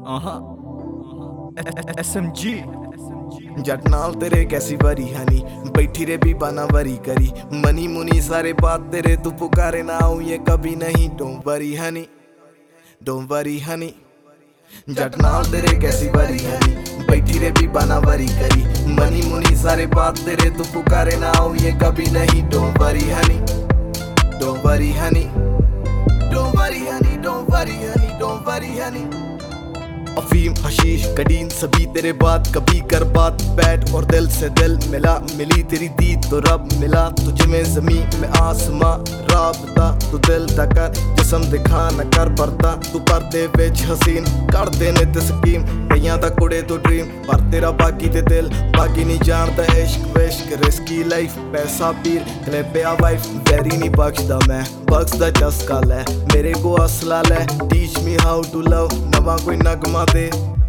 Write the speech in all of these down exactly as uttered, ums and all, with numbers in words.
S M G जट नाल तेरे कैसी वरी हनी बैठी रे भी बाना वरी करी मनी मुनी सारे बात तेरे तू पुकारे ना आऊं ये कभी नहीं don't worry honey don't worry honey जट नाल तेरे कैसी वरी हनी बैठी रे भी बाना वरी करी मनी मुनी सारे बात तेरे तू पुकारे ना आऊं ये कभी नहीं don't worry honey don't worry honey don't worry honey don't worry honey don't worry honey अफीम हशीश कदीन सभी तेरे बात कभी कर बात बैठ और दिल से दिल मिला मिली तेरी दीद तो रब मिला तुझे में जमीन में आसमां राबता तू दिल दा कर जिसम दिखा न कर परदा तू पर्दे विच हसीन कर देने ते स्कीम कईयां दा कुड़े तो ड्रीम पर तेरा बाकी ते दिल बाकी नहीं जानता इश्क विश्क रिस्की लाइफ पैसा पीर क्लिपिया वाइफ वेरी नहीं बख्शदा मैं बख्शदा चस्का लै मेरे को असला लै teach me how to love नवा कोई नगमा दे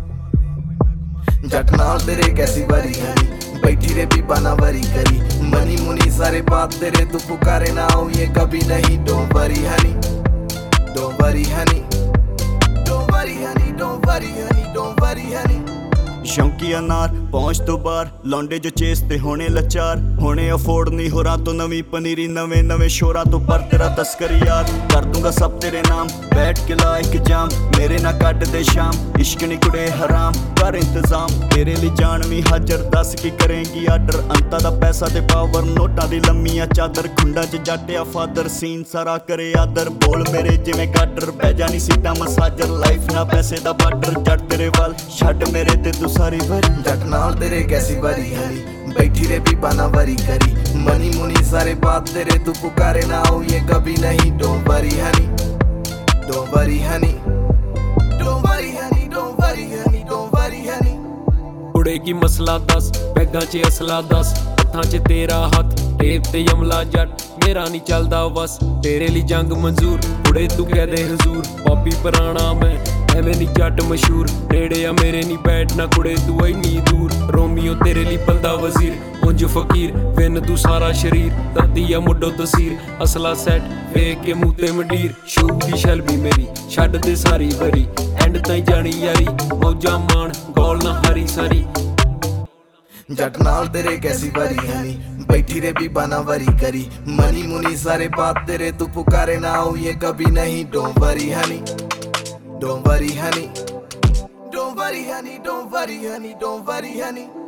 जट नाल तेरे कैसी वरी हनी बैठी रे भी बाना वरी करी मनी मुनी सारे बात तेरे तू पुकारे ना आऊं ये कभी नहीं don't worry honey don't worry honey don't worry honey don't worry honey don't worry honey शौकी अनार पहुंच तो बार लौंडे जो चेस ते होने लाचार होने अफोर्ड नहीं हो रहा तो नवी पनीरी नवे नवे शोरा तो पर तेरा तस्कर यार कर दूंगा सब तेरे नाम बैठ के ला एक जाम मेरे ना कट दे शाम इश्क नी कुड़े हराम कर इंतजाम तेरे लिए जान भी हाजर दस की करेंगी आर्डर अंता दा पैसा ते पावर नोटा दी लम्मियां चादर खुंडा च जाटिया फादर सीन सारा करे आदर बोल मेरे जिवें गाडर बह जानी सीटा मसाजर लाइफ ना पैसे दा बार्डर जट तेरे वाल छड़ मेरे ते तू सारी वरी जट नाल तेरे कैसी वरी हनी बैठी रे भी बाना वरी करी मनी मुनी सारे बात तेरे तू पुकारे ना आऊं ये कभी नहीं don't worry honey don't worry honey don't worry honey don't worry honey don't worry honey कुड़े की मसला दस बैगा च असला दस हत्थां च तेरा हथ टेप ते यमला जट मेरा नहीं चलदा बस तेरे लिए जंग मंजूर कुड़े तू कह दे हजूर पापी पुराना मैं एवें नी जट मशहूर नेड़े आ मेरे नी बैठना कुड़े तू इन्नी दूर रोमियो तेरे लिए बंदा वजीर उंज फकीर विन तू सारा शरीर धरती आ मुड्डो तसीर असला सैट वेख के मुँह ते मंडीर शूब दी शैल भी मेरी छड़ दे सारी वरी एंड ताईं जानी यारी मौजा मान गौल ना हारी सारी जट नाल तेरे कैसी वरी हनी बैठी रे भी बाना वरी करी मनी मुनी सारे बात तेरे तू पुकारे ना आऊं ये कभी नहीं don't worry honey don't worry honey don't worry honey don't worry honey don't worry Honey